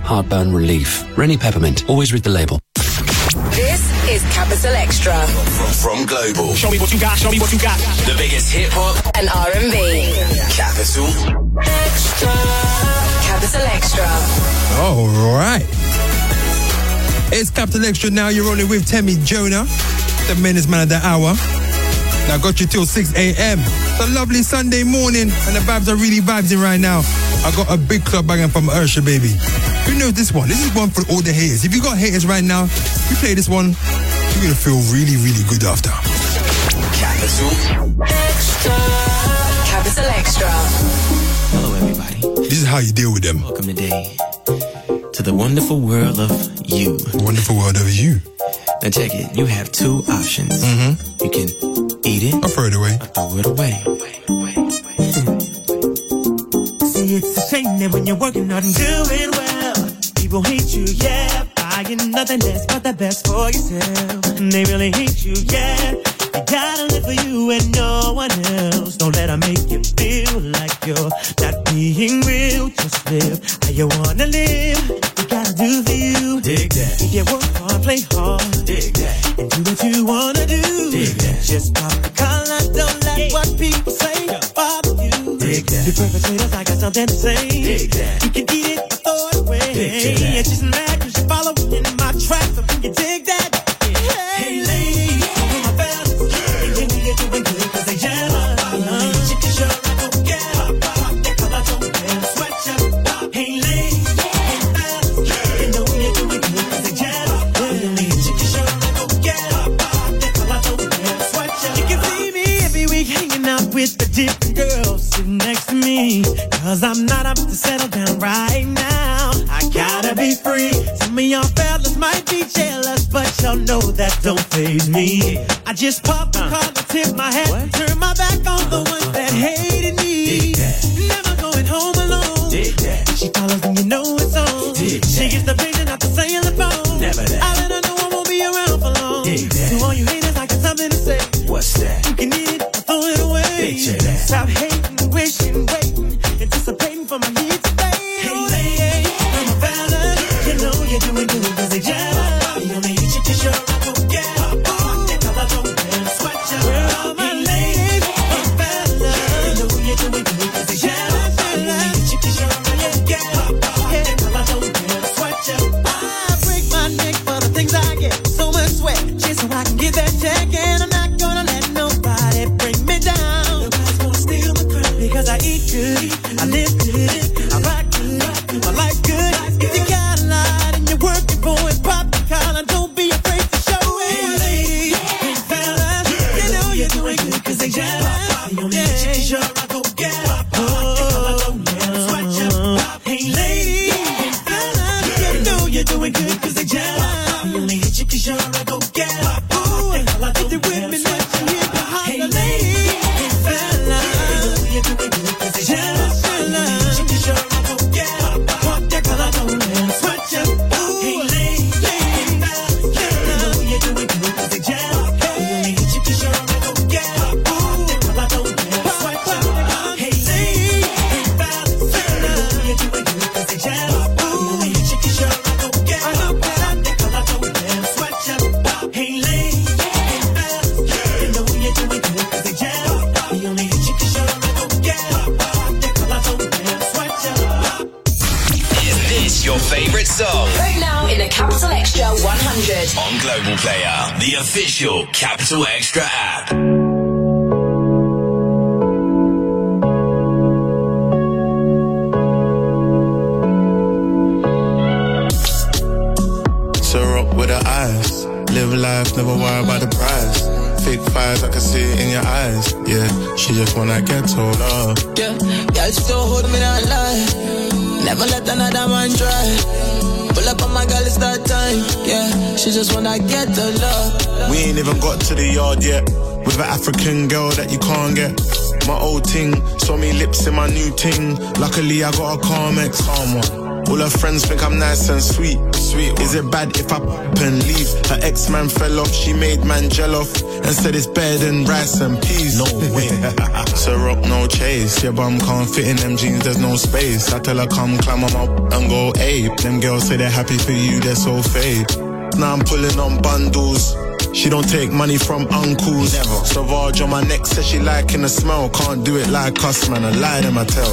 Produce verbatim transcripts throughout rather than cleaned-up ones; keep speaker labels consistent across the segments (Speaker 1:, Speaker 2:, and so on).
Speaker 1: heartburn relief. Rennie Peppermint. Always read the label.
Speaker 2: This is Capital Extra.
Speaker 3: From, from Global.
Speaker 4: Show me what you got, show me what you got.
Speaker 3: The biggest hip hop
Speaker 2: and R and B.
Speaker 3: Capital Extra.
Speaker 2: Capital Extra.
Speaker 5: All right. It's Capital Extra now. You're rolling with Temi Jonah, the menace man of the hour. Now got you till six a.m. It's a lovely Sunday morning and the vibes are really vibing right now. I got a big club banging from Ursha, baby. Who knows this one? This is one for all the haters. If you got haters right now, you play this one, you're going to feel really, really good after.
Speaker 3: Capital Extra.
Speaker 2: Capital Extra.
Speaker 6: Hello, everybody.
Speaker 5: This is how you deal with them.
Speaker 6: Welcome today to the wonderful world of you.
Speaker 5: Wonderful world of you.
Speaker 6: Now check it. You have two options.
Speaker 5: Mm-hmm.
Speaker 6: You can eat it.
Speaker 5: Or throw it away.
Speaker 6: Or throw it away.
Speaker 7: See, it's a shame that when you're working hard and doing well, people hate you, yeah. Buying nothing less but the best for yourself. And they really hate you, yeah. You gotta live for you and no one else. Don't let them make you feel like you're not being real. Just live how you wanna live. You gotta do for you.
Speaker 6: Dig that.
Speaker 7: If you work hard, play hard.
Speaker 6: Dig that.
Speaker 7: And do what you wanna do.
Speaker 6: Dig that.
Speaker 7: Just pop the collar, don't let yeah. what people say bother you.
Speaker 6: Dig that.
Speaker 7: The perpetrators, I got something to say.
Speaker 6: Dig that.
Speaker 7: You can eat it or throw it away.
Speaker 6: Dig that.
Speaker 7: It's just mad cause you're following in my tracks. So can you dig that? Yeah. Hey, ladies, all my fellas, they think you're doing good cause they jealous. You can show I don't care. Pop that collar, don't wear a sweatshirt. Hey, ladies, hey, fellas, they know you're doing good cause they jealous. You can show I don't care. Pop that collar, don't wear a sweatshirt. You can see me every week hanging out with the different girls sitting next to me. Cause I'm not up to settle down right now. I gotta be free. Some of y'all fellas might be jealous, but y'all know that don't faze me. I just pop the collar, tip my hat, what? Turn my back on the ones that hated me. Never going home alone. She follows and you know it's on. She gets the vision out the cellular phone. Never that. I let her know I won't be around for long. To all you haters, I got something to say.
Speaker 6: What's that?
Speaker 7: You can eat it or throw it away. Stop hating, wishing, waiting, anticipating for my heat today. Hey, lady, I'm a fella. You know you're doing good cause they jealous. You only hit you cause you're a go-getter. They call I don't wear a sweatshirt. Where are my ladies? I'm a fella. You know you're doing good cause they jealous. You only hit you cause you're a go-getter. They call I don't wear a sweatshirt. I break my neck for the things I get. So much sweat just so I can get that check. And I'm not gonna let nobody bring me down. Nobody's gonna steal my crown because I eat good, I live good, I rock good, my life good. If you got a lot and you're working for it, pop the collar, don't be afraid to show it. Hey ladies, hey fellas, you know you're doing good cause they jealous. The only chicken sure I go get it. Hey ladies, hey fellas, you know you're doing good cause they jealous. The only chicken sure I go get it. If you're with me, let you hear the holler. Hey ladies, hey fellas, you're doing good cause they jealous. Chicken sure I go get it. Walk that collar, don't let them sweat you. Hey ladies, hey fellas, you know you're doing good cause they jealous. Hey chicken sure I go get it. Walk that collar, don't let them sweat you. Hey ladies, hey fellas, you know you're doing good cause they jealous. Hey chicken sure I go get it. Walk that collar, don't let them sweat you. Hey ladies, hey fellas, you know you're doing good cause they jealous. The only chicken sure I go get it. Walk that collar, don't let them sweat you.
Speaker 3: Is this your favorite song?
Speaker 2: Right now in the Capital Extra one hundred.
Speaker 3: On Global Player, the official Capital Extra app.
Speaker 8: So rock with her eyes. Live life, never worry about the price. Fake fires, I can see it in your eyes. Yeah, she just wanna get told off.
Speaker 9: Yeah, girl, still hold me down lie. Never let another man try. Pull up on my girl, it's that time. Yeah, she just wanna get the love.
Speaker 8: We ain't even got to the yard yet. With an African girl that you can't get. My old ting, saw me lips in my new ting. Luckily I got a calm ex, calm one. All her friends think I'm nice and sweet. Sweet. Is it bad if I p and leave? Her ex-man fell off, she made man gel off and said it's better than rice and peas. No way. So rock no chase. Your bum can't fit in them jeans, there's no space. I tell her come climb on my and go ape. Them girls say they're happy for you, they're so fake. Now I'm pulling on bundles. She don't take money from uncles. Never. Sauvage on my neck says she liking the smell. Can't do it like us, man. I lie them, I tell.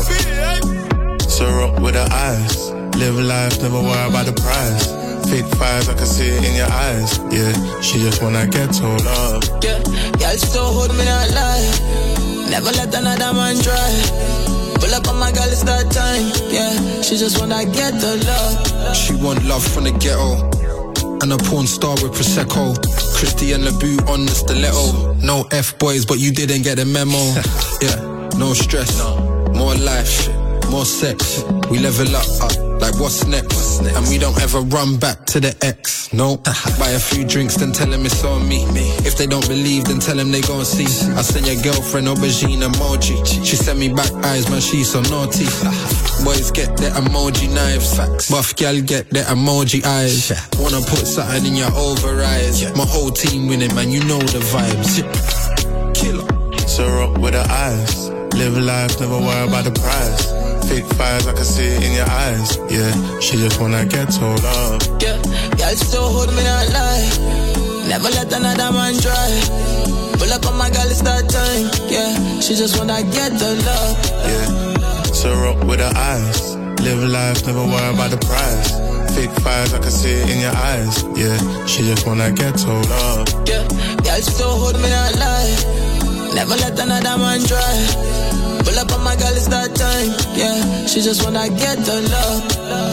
Speaker 8: So rock with her eyes. Live life, never worry about the price. Fake fires, I can see it in your eyes. Yeah, she just wanna get told up.
Speaker 9: Yeah, y'all still hold me not lie. Never let another man try. Pull up on my girl, it's that time. Yeah, she just wanna get the love.
Speaker 5: She want love from the ghetto. And a porn star with Prosecco. Christy and LeBout on the stiletto. No F-boys, but you didn't get the memo. Yeah, no stress. More life, more sex. We level up, up, like what's next? And we don't ever run back to the ex. No, buy a few drinks, then tell them it's on me. If they don't believe, then tell them they gon' see. I send your girlfriend aubergine emoji. She sent me back eyes, man, she's so naughty. Boys get their emoji knives. Buff gal get their emoji eyes. Wanna put something in your over eyes. My whole team winning, man, you know the vibes. Killer.
Speaker 8: So rock with her eyes. Live life, never worry about the price. Fake fires, I can see it in your eyes. Yeah, she just wanna get told up.
Speaker 9: Yeah, y'all still hold me not lie. Never let another man try. Pull up on my girl, it's that time. Yeah, she just wanna get the love.
Speaker 8: Yeah, so rock with her eyes. Live life, never worry about the price. Fake fires, I can see it in your eyes. Yeah, she just wanna get told up.
Speaker 9: Yeah, y'all still hold me not lie. Never let another man try. Pull up on my girl, it's that time. Yeah, she just wanna get the love.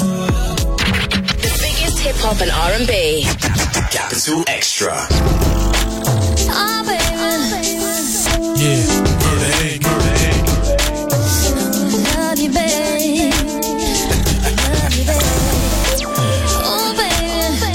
Speaker 2: The biggest hip hop and R and B.
Speaker 3: Capital Extra.
Speaker 4: Oh, baby.
Speaker 5: Yeah, murder egg, murder egg.
Speaker 4: Love you, babe. Love you, babe. Oh, baby.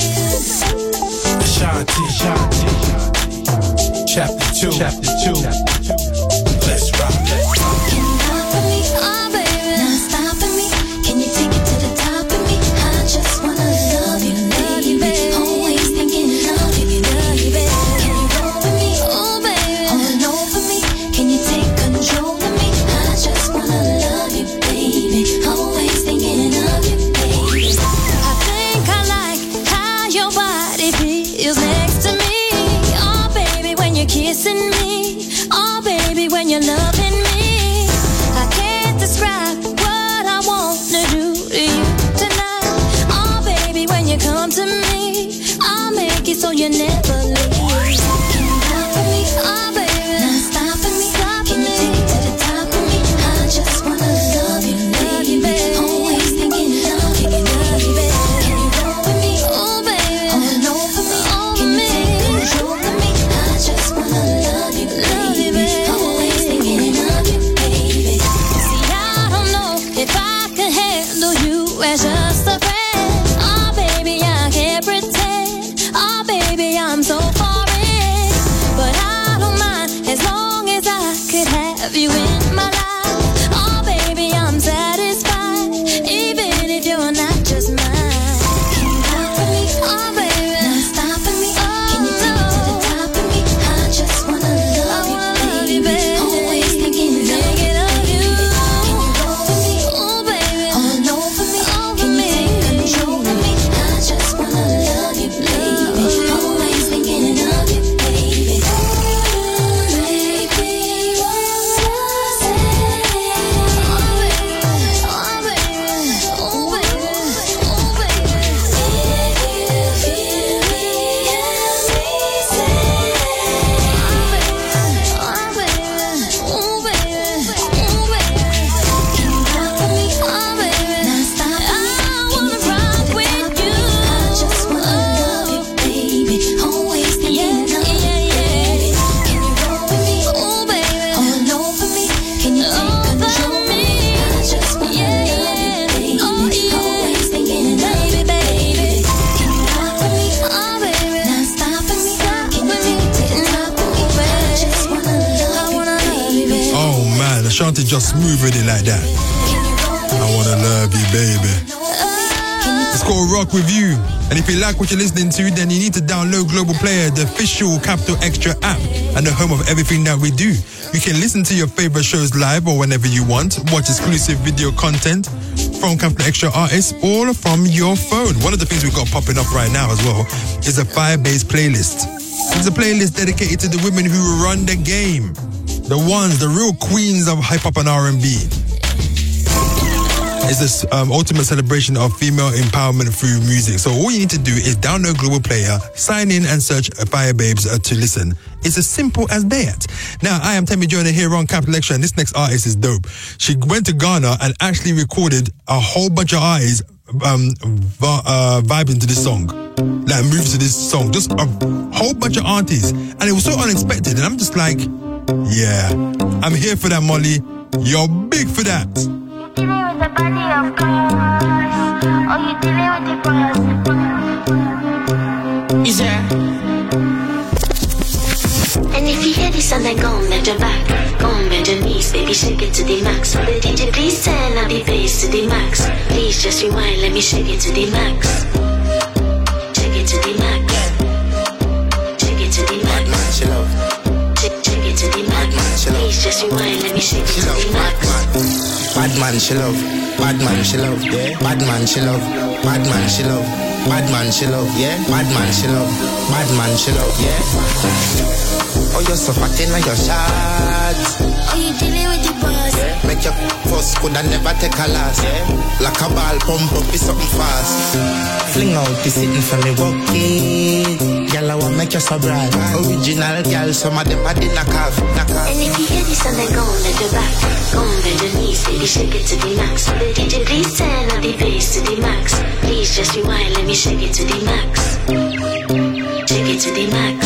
Speaker 5: Shanti, Shanti. Chapter two, chapter two. Let's rock.
Speaker 4: Can you rock with me? Oh, baby. Now stop with me. Can you take it to the top with me? I just wanna love you, love you, baby. Always thinking love you, love you, baby. Can you roll with me? Oh, baby. All over me. Can you take control of me? I just wanna love you, baby. Always thinking of you, baby. I think I like how your body feels next to me. Oh, baby, when you're kissing me. Oh, baby, when you're loving me. I can't describe what I wanna do to you tonight. Oh, baby, when you come to me, I'll make it so you never leave. Can you rock with me? Oh, baby. Now stop with me. Stop Can you me. Take it to the top with me? I just wanna love you, love you, baby. Always thinking love you, love you, baby. Can you roll with me? Oh, baby. All over me. All Can you me. Take control of me? I just wanna love you, love you, baby. Always thinking of you, baby. See, I don't know if I could handle you as just a friend. Oh, baby, I can't pretend. Oh, baby, I'm so foreign. But I don't mind as long as I could have you in my life. Oh, baby, I'm satisfied, even if you're not just mine. Can you rock with me? Oh, baby. Now stop with me. Can you take it to the top with me? I just wanna love you, baby. Always thinking of you. Can you roll with me? Oh, baby. All over me. Can you take control of me? I just wanna love you, baby. Always thinking of you, baby. Baby, what's your say? Oh, baby. Oh, baby. Oh, baby. Oh, baby. If you feel me as we say. Oh, baby. Oh, baby. Oh, baby. Oh, baby. Can you rock with me? Oh, baby. Now stop with me. I wanna rock with you. I just wanna love you, baby. Always thinking of you, baby. Can you roll with me? Oh, baby. All over me. Can you take control of me? I just wanna love you, baby. Always thinking of you, baby. Can you rock with me? Oh, baby. Now stop with me. Can you take it to the top with me? I just wanna love you, baby.
Speaker 5: Oh man, Ashanti just smooth with it like that.
Speaker 4: Can you roll with
Speaker 5: I
Speaker 4: me?
Speaker 5: wanna love you, baby.
Speaker 4: Oh,
Speaker 5: It's called Rock With You. And if you like what you're listening to, then you need to download Global Player, the official Capital Extra app, and the home of everything that we do. You can listen to your favorite shows live or whenever you want, watch exclusive video content from Capital Extra artists, or from your phone. One of the things we've got popping up right now as well is a Firebase playlist. It's a playlist dedicated to the women who run the game. The ones, the real queens of hip-hop and R and B. It's this um, ultimate celebration of female empowerment through music. So all you need to do is download Global Player, sign in and search Fire Babes uh, to listen. It's as simple as that. Now, I am Temi Jonah here on Capital Extra, and this next artist is dope. She went to Ghana and actually recorded a whole bunch of artists um, v- uh, vibing to this song. Like, moves to this song. Just a whole bunch of artists. And it was so unexpected. And I'm just like, yeah, I'm here for that, Molly. You're big for that.
Speaker 4: Dealing with the body of cars, or you dealing with the boss?
Speaker 9: Is there?
Speaker 4: And if you hear this and then go and bend your back, go and bend your knees, baby, shake it to the max. The D J please turn up the bass to the max. Please just rewind, let me shake it to the max. Shake it to the max. Shake it to the max.
Speaker 9: Bad man, she love.
Speaker 4: Shake, shake it to the max. Please just rewind, let me shake it
Speaker 9: She
Speaker 4: to
Speaker 9: love.
Speaker 4: the
Speaker 9: Bad
Speaker 4: max.
Speaker 9: man. Bad man, she love. Bad man, she love. Yeah. Bad man, she love. Bad man, she love. Bad man, she love. Yeah. Bad man, she love. Bad man, she love. Yeah. Oh, you're so fat in your shots.
Speaker 4: Oh, you dealing with the boss?
Speaker 9: Make your first could and never take a last. Like a ball pump up, be something fast. Fling out the sitting for me, walk it. Girl, I want make you so bright. Original girl, some of them are the knock off. Knock off.
Speaker 4: And if you hear this and then go and bend your back, go and bend your knees, baby, shake it to the max. The D J please turn up the bass to the max. Please just rewind, let me shake it to the max. Shake it to the max.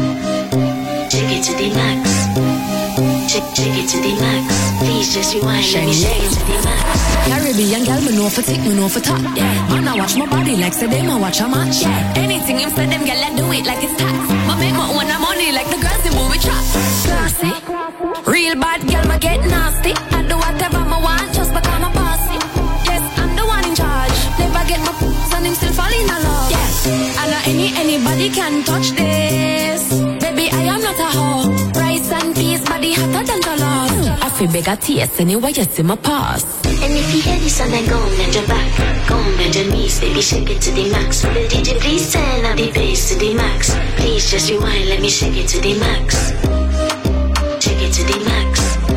Speaker 4: Shake it to the max. Shake, shake it to the max. Please just rewind, let me shake it to the max.
Speaker 10: Caribbean girl, me know for tick, me know for top. Yeah, man, I watch my body like say them, I watch a match. Yeah, anything him say them, girl, I do it like it's tax. My make my own money like the girls in movie trap. Classy, real bad girl, me get nasty. I do whatever I want just because I'm bossy. Yes, I'm the one in charge. Never get my p***s and him still fall in love. Yeah, and not any anybody can touch this. Baby, I am not a hoe. Rice and peas, body hotter than the love. I feel big at taste anyway, you see my pass.
Speaker 4: And if you hear this and then go and bend your back, go and bend your knees, baby, shake it to the max. The D J please turn up the bass to the max. Please just rewind, let me shake it to the max. Shake it to the max.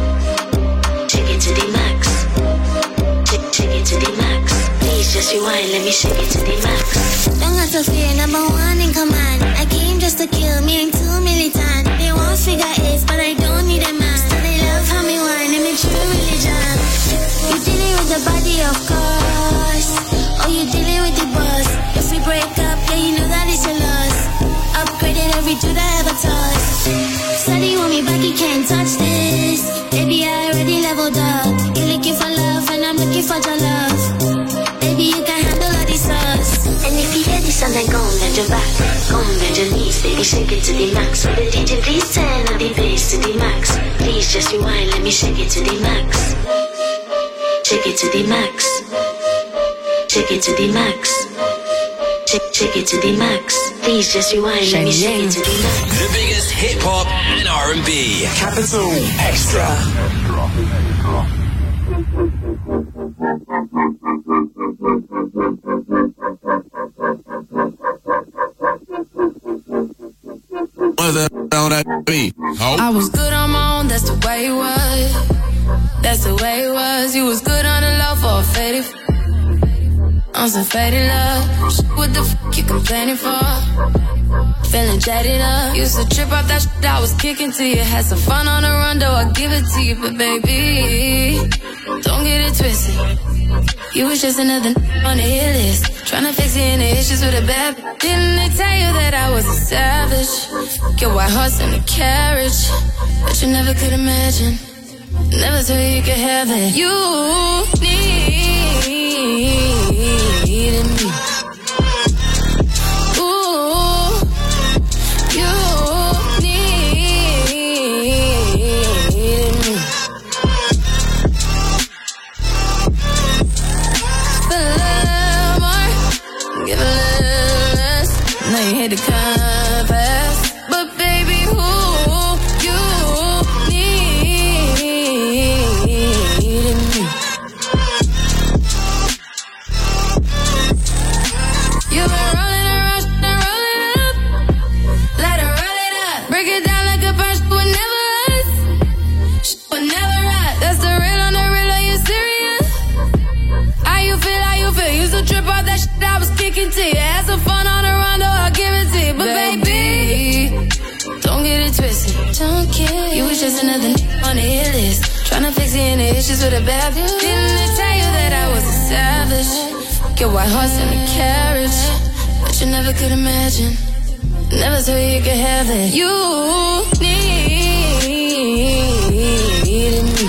Speaker 4: Shake it to the max. Shake, shake it to the max. Please just rewind, let me shake it to the max. Don't have to fear, number one in command. I came just to kill me and two militant. They want figure eights, but I don't need a man. So they love how me wine and me true religion. You dealing with the body, of course. Oh, you dealing with the boss. If we break up, yeah, you know that it's a loss. Upgraded every dude I ever touched. Study want me back, you can't touch this. Baby, I already leveled up. You're looking for love, and I'm looking for your love. Baby, you can handle all these sauce. And if you hear this and then go and bend your back, go and bend your knees, baby, shake it to the max. The D J please turn up the bass to the max. Please just rewind, let me shake it to the max. Shake it to the max. Shake it to the max. Shake, shake it to the max. Please just rewind, let me shake it to the max.
Speaker 3: The biggest hip hop and R and B. Capital Extra. What the hell that be? Oh.
Speaker 10: I was good on my own, that's the way it was. That's the way it was. You was good on the low for a faded. On some faded love. What the f*** you complaining for? Feeling jaded up. Used to trip off that shit I was kicking to you. Had some fun on the run, though I give it to you. But baby, don't get it twisted. You was just another n- on the hit list. Tryna fix any issues with a bad. Didn't they tell you that I was a savage? Your white horse in a carriage. But you never could imagine. Never thought you could have it. You needed me. Ooh, you needed me. A little more, give a little less. Now you hit the compass. But baby, who you need in me? You've been rolling around, and rolling up. Let her roll it up. Break it down like a punch, would never us. Would never ride. That's the real on the real, are you serious? How you feel, how you feel? Used to trip off that shit I was kicking to you. Had some fun on the rondo, I'll give it to you. But baby, don't get it twisted. Don't care. You was just another n- on the hit list. Tryna fix any issues with a bad bitch. Didn't tell you that I was a savage. Your white horse in the carriage. But you never could imagine. Never thought you could have it. You need me.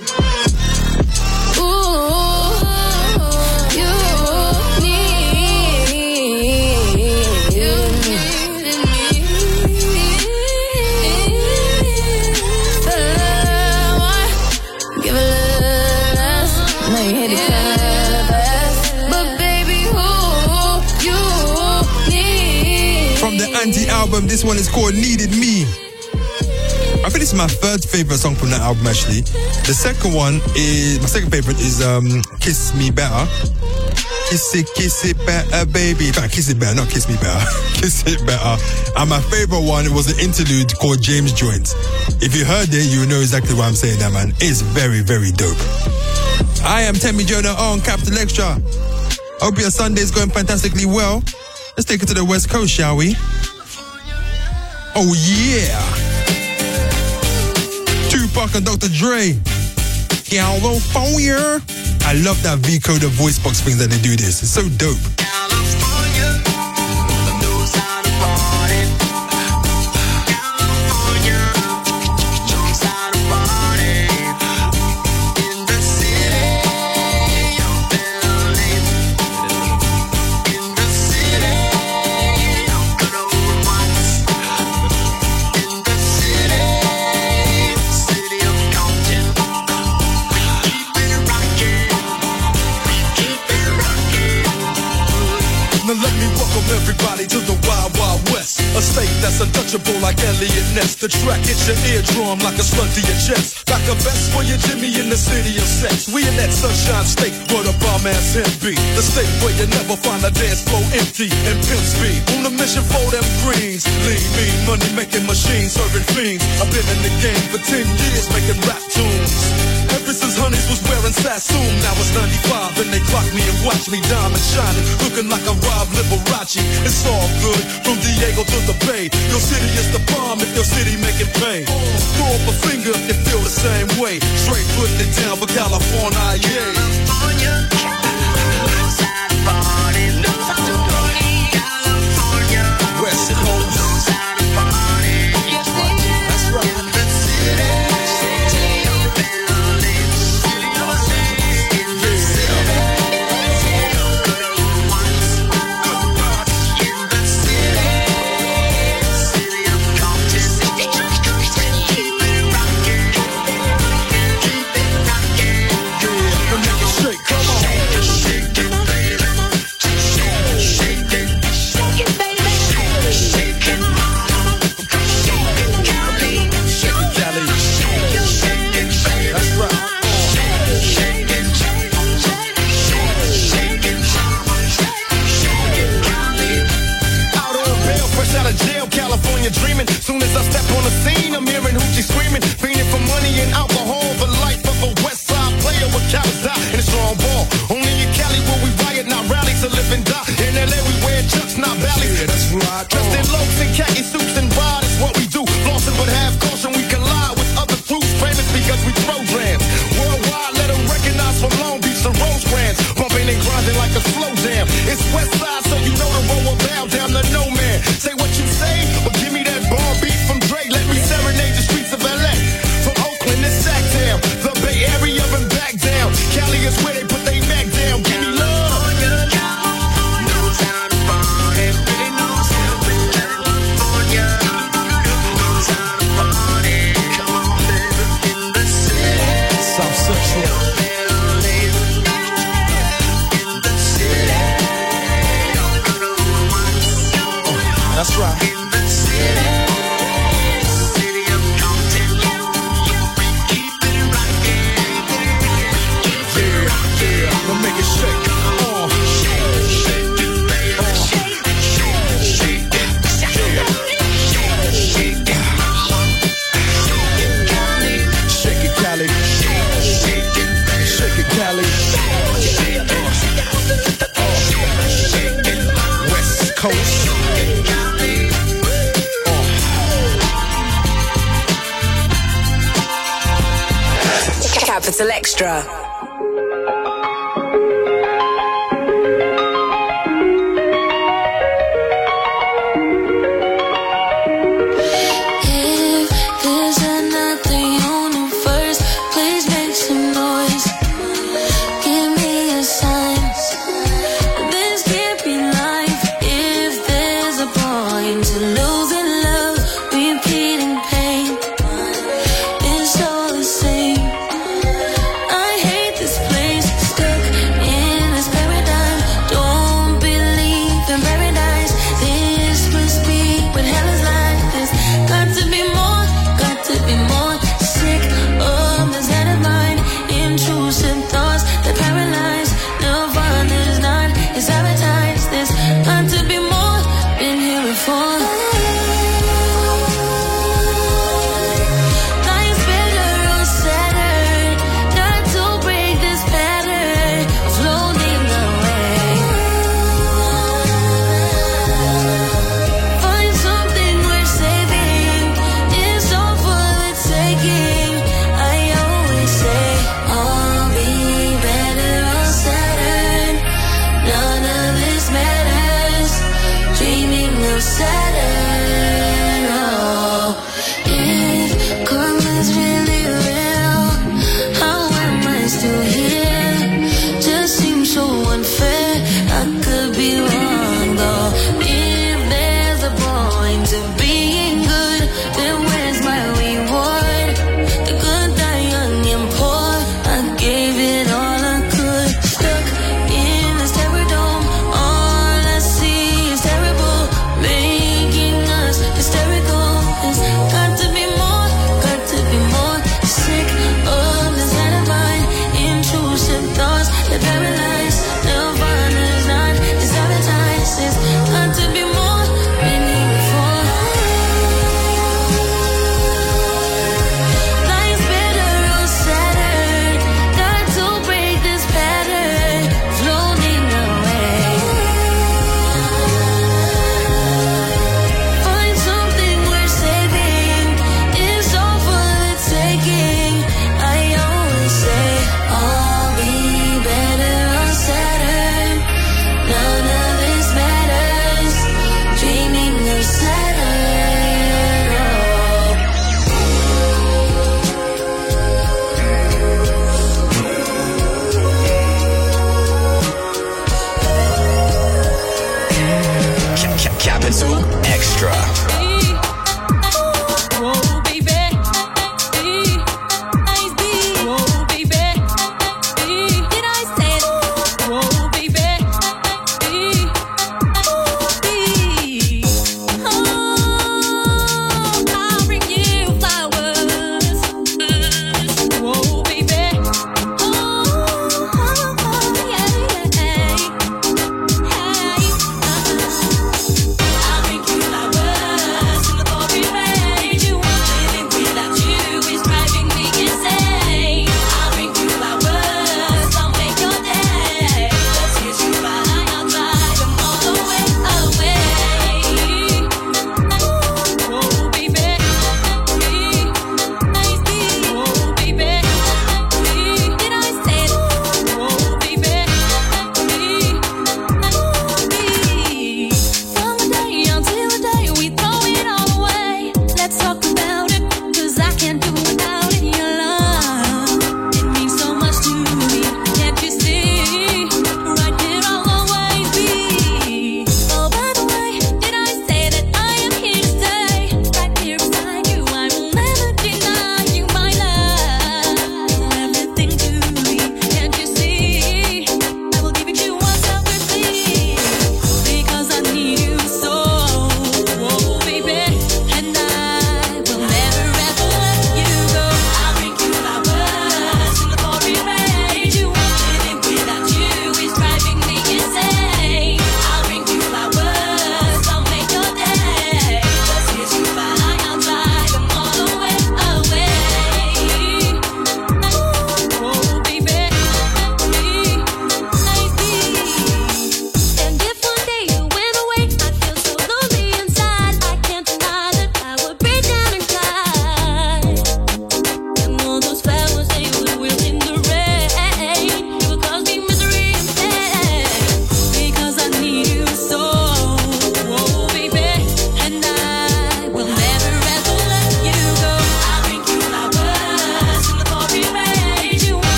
Speaker 5: Album, this one is called Needed Me. I think this is my third favorite song from that album actually. The second one is, my second favorite is um, Kiss Me Better. Kiss it, kiss it better, baby. In fact, kiss it better, not kiss me better. Kiss it better. And my favorite one was an interlude called James Joint. If you heard it, you know exactly what I'm saying there, man. It's very, very dope. I am Temi Jonah on Capital Extra. Hope your Sunday's going fantastically well. Let's take it to the West Coast, shall we? Oh yeah! Tupac and Doctor Dre. California. I love that V-Coder voice box thing that they do this. It's so dope.
Speaker 11: Everybody to the Wild Wild West, a state that's untouchable like Elliot Ness. The track hits your eardrum like a slug to your chest. Like a vest for your Jimmy in the city of sex. We in that sunshine state where the bomb ass him be. The state where you never find a dance floor empty and pimp speed. On a mission for them greens. Lean, mean, money making machines, serving fiends. I've been in the game for ten years making rap tunes. Ever since Honeys was wearing Sassoon, now it's ninety-five and they clock me and watch me diamond shining, looking like a Rob Liberace. It's all good, from Diego to the Bay. Your city is the bomb if your city making pain. Throw up a finger if you feel the same way. Straight putting it down for California, yeah. California, knows how to party, knows how to party. California, West Coast, knows how to party. That's right, that's right. In the city, city of Berlin, city of Berlin, in the city, city of good old ones, good parties. In the city, city of Compton, keep it rockin', keep it rockin'. Yeah, make it shake, come on. Shake it, shake it, baby. Shake it, shake it, shake it, baby. Shake it, shake it, shake it, Cali. Shake it, Cali. Shake it, shake it, baby. That's right. Shake it, shake it, shake it, shake it, shake it, Cali. Out on bail, fresh out of jail, California dreaming. Soon as I step on the scene, I'm hearing hoochie screaming, fiending for money and alcohol. The life of a West Side player with cowards die and a strong ball. Only in Cali will we riot, not rally to live and die. In L A we wear chucks, not valleys. Yeah, that's right. Dressed in loafs and khaki suits and ride is what we do. Flossing but have caution, we collide with other crews. Famous because we throw drams. Worldwide, let them recognize from Long Beach to Rosecrans. Bumping and grinding like a slow jam. It's West Side, so you know the road will bow down to no man. Say what you say, but give me that bar beat from Dre. Let me serenade the streets of L A. From Oakland to Sacktown, the Bay Area and back down. Cali is where they put their neck down. Give me love. Knows how to party, really knows how to play California. Knows how to party, come on, baby, in the city. South Central. In the city. That's right. Now make it shake. Uh. Shake it, baby. Uh. Shake it, shake it, mama. Shake it, Cali. Shake it, baby. Shake it, Cali. Shake it, West Coast.
Speaker 2: Capital Extra.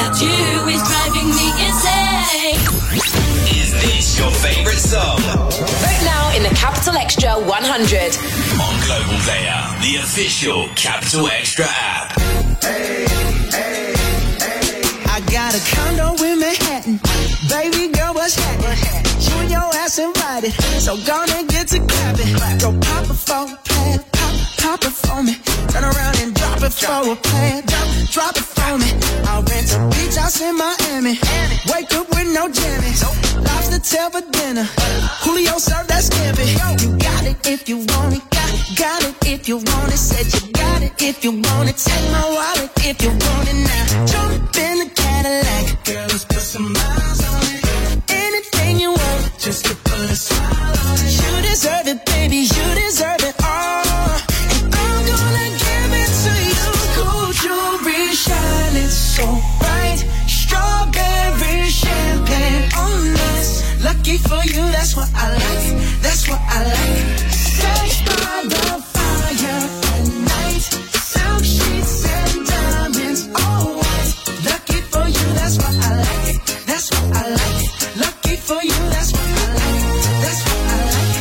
Speaker 4: without you is driving me insane.
Speaker 3: Is this your favorite song?
Speaker 2: Vote now in the Capital Extra one hundred.
Speaker 3: On Global Player, the official Capital Extra app.
Speaker 7: Hey, hey, hey. I got a condo in Manhattan. Baby girl, what's happening? You and your ass invited, so gonna get to clapping. Go pop it for a plan, pop, pop it for me. Turn around and drop it for a plan, drop, drop it for me. I'll rent a beach house in Miami. Wake up with no jammies. Lobster tail for dinner. Julio served that scampi. You got it if you want it. Got it, got it if you want it. Said you got it if you want it. Take my wallet if you want it now. Jump in the Cadillac. Girl, let's put some miles on it. Anything you want, just to put a smile on it. You deserve it, baby. You deserve it all. And I'm gonna give it to you. Gold jewelry shining so bright. Strawberry champagne on us. Lucky for you, that's what I like. That's what I like. Sex by the fire at night. Silk sheets and diamonds, all white. Lucky for you, that's what I like. That's what I like. Lucky for you, that's what I like. That's what I like.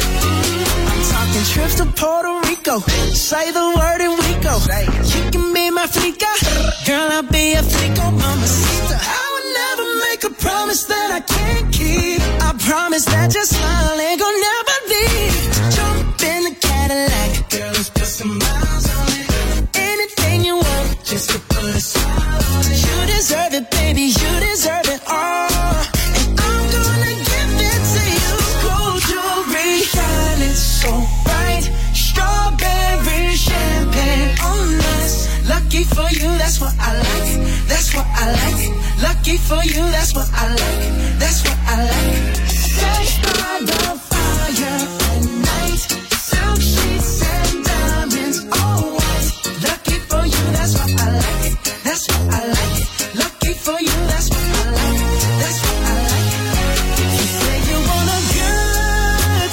Speaker 7: I'm talking trips to Puerto Rico. Say the word and we go. You can be my flica. Girl, I'll be a flico, mamacita. I would never make a promise that I can't keep. I promise that your smile ain't gonna never leave. Jump in the Cadillac. Girl, let's put some miles on it. Anything you want, just to put a smile on it. You deserve it, baby. You deserve it all. And I'm gonna give it to you. Gold jewelry shining so bright. Strawberry champagne on us. Lucky for you, that's what I like. That's what I like. Lucky for you, that's what I like. That's what I like. Sex by the fire at night. Silk sheets and diamonds, all white. Lucky for you, that's what I like. That's what I like. Lucky for you, that's what I like. That's what I like. You say you want a good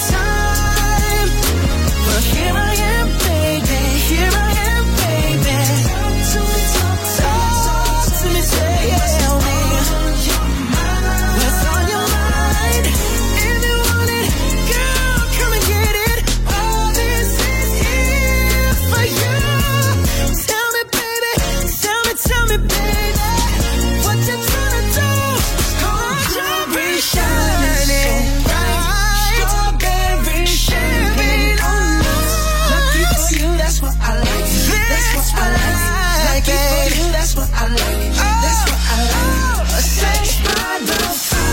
Speaker 7: time, but here I am, baby. Here I am, baby. Talk to me, talk, talk to me, tell me what's on your mind. If you want it, girl, come and get it. All this is here for you. Tell me, baby, tell me, tell me, baby, what you tryna do? Gold jewelry shining bright. Strawberry champagne on us. Lucky for you, that's what I like. That's what I like. Lucky for you, that's what I like. That's what I like. Sex by the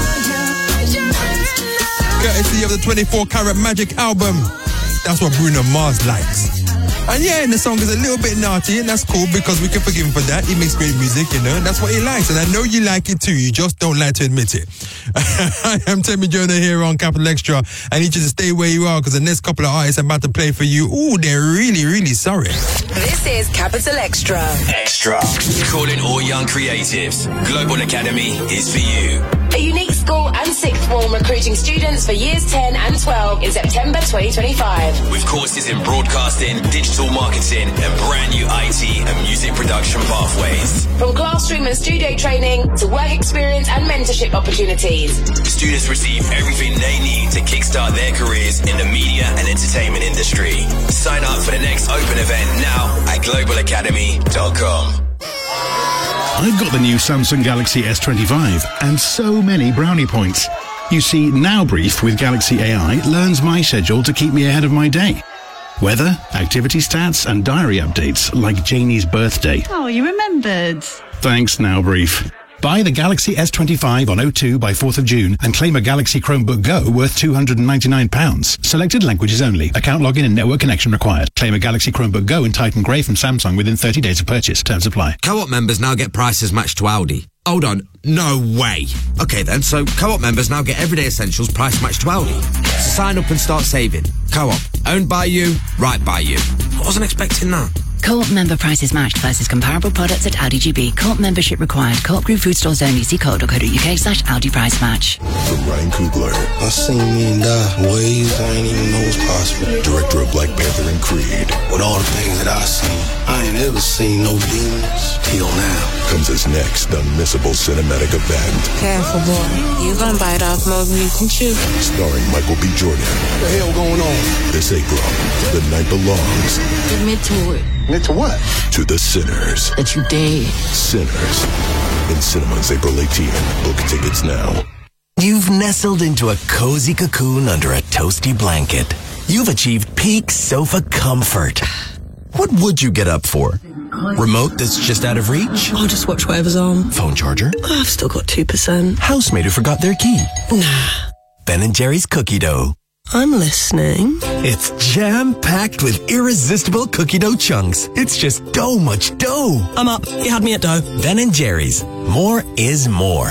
Speaker 7: fire.
Speaker 5: Courtesy of the twenty-four karat Magic album. That's what Bruno Mars likes. And yeah, and the song is a little bit naughty, and that's cool because we can forgive him for that. He makes great music, you know, and that's what he likes. And I know you like it too. You just don't like to admit it. I am Temi Jonah here on Capital Extra. I need you to stay where you are because the next couple of artists I'm about to play for you, ooh, they're really, really sorry.
Speaker 2: This is Capital Extra.
Speaker 3: Extra. Calling all young creatives. Global Academy is for you.
Speaker 2: A unique school and sixth form recruiting students for years ten and twelve in September twenty twenty-five.
Speaker 3: With courses in broadcasting, digital marketing, and brand new I T and music production pathways.
Speaker 2: From classroom and studio training to work experience and mentorship opportunities.
Speaker 3: Students receive everything they need to kickstart their careers in the media and entertainment industry. Sign up for the next open event now at global academy dot com.
Speaker 12: I've got the new Samsung Galaxy S twenty-five and so many brownie points. You see, Now Brief with Galaxy A I learns my schedule to keep me ahead of my day. Weather, activity stats, and diary updates like Janie's birthday.
Speaker 13: Oh, you remembered.
Speaker 12: Thanks, Now Brief. Buy the Galaxy S twenty-five on O two by fourth of June and claim a Galaxy Chromebook Go worth two hundred ninety-nine pounds. Selected languages only. Account login and network connection required. Claim a Galaxy Chromebook Go in Titan Grey from Samsung within thirty days of purchase. Terms apply.
Speaker 14: Co-op members now get prices matched to Aldi. Hold on, no way. Okay then, so Co-op members now get everyday essentials price matched to Aldi. So sign up and start saving. Co-op, owned by you, right by you. I wasn't expecting that.
Speaker 13: Co-op member prices matched versus comparable products at Aldi G B. Co-op membership required. Co-op group food stores only. See co.co.uk slash Aldi price match.
Speaker 15: From Ryan Coogler.
Speaker 9: I seen men die ways I ain't even know was possible.
Speaker 15: Director of Black Panther and Creed.
Speaker 9: With all the things that I seen, I ain't ever seen no demons till now.
Speaker 15: Comes his next unmissable cinematic event.
Speaker 16: Careful, boy. You're gonna bite off more than you can chew.
Speaker 15: Starring Michael B. Jordan.
Speaker 9: What the hell going on?
Speaker 15: This April, the night belongs.
Speaker 16: Admit to it.
Speaker 9: Admit to what?
Speaker 15: To the sinners.
Speaker 16: That you dead.
Speaker 15: Sinners. In cinemas April eighteenth. Book tickets now.
Speaker 17: You've nestled into a cozy cocoon under a toasty blanket. You've achieved peak sofa comfort. What would you get up for? Remote that's just out of reach?
Speaker 16: I'll just watch whatever's on.
Speaker 17: Phone charger?
Speaker 16: Oh, I've still got two percent.
Speaker 17: Housemate who forgot their key?
Speaker 16: Nah.
Speaker 17: Ben and Jerry's cookie dough.
Speaker 16: I'm listening.
Speaker 17: It's jam-packed with irresistible cookie dough chunks. It's just dough much dough.
Speaker 16: I'm up. You had me at dough.
Speaker 17: Ben and Jerry's. More is more.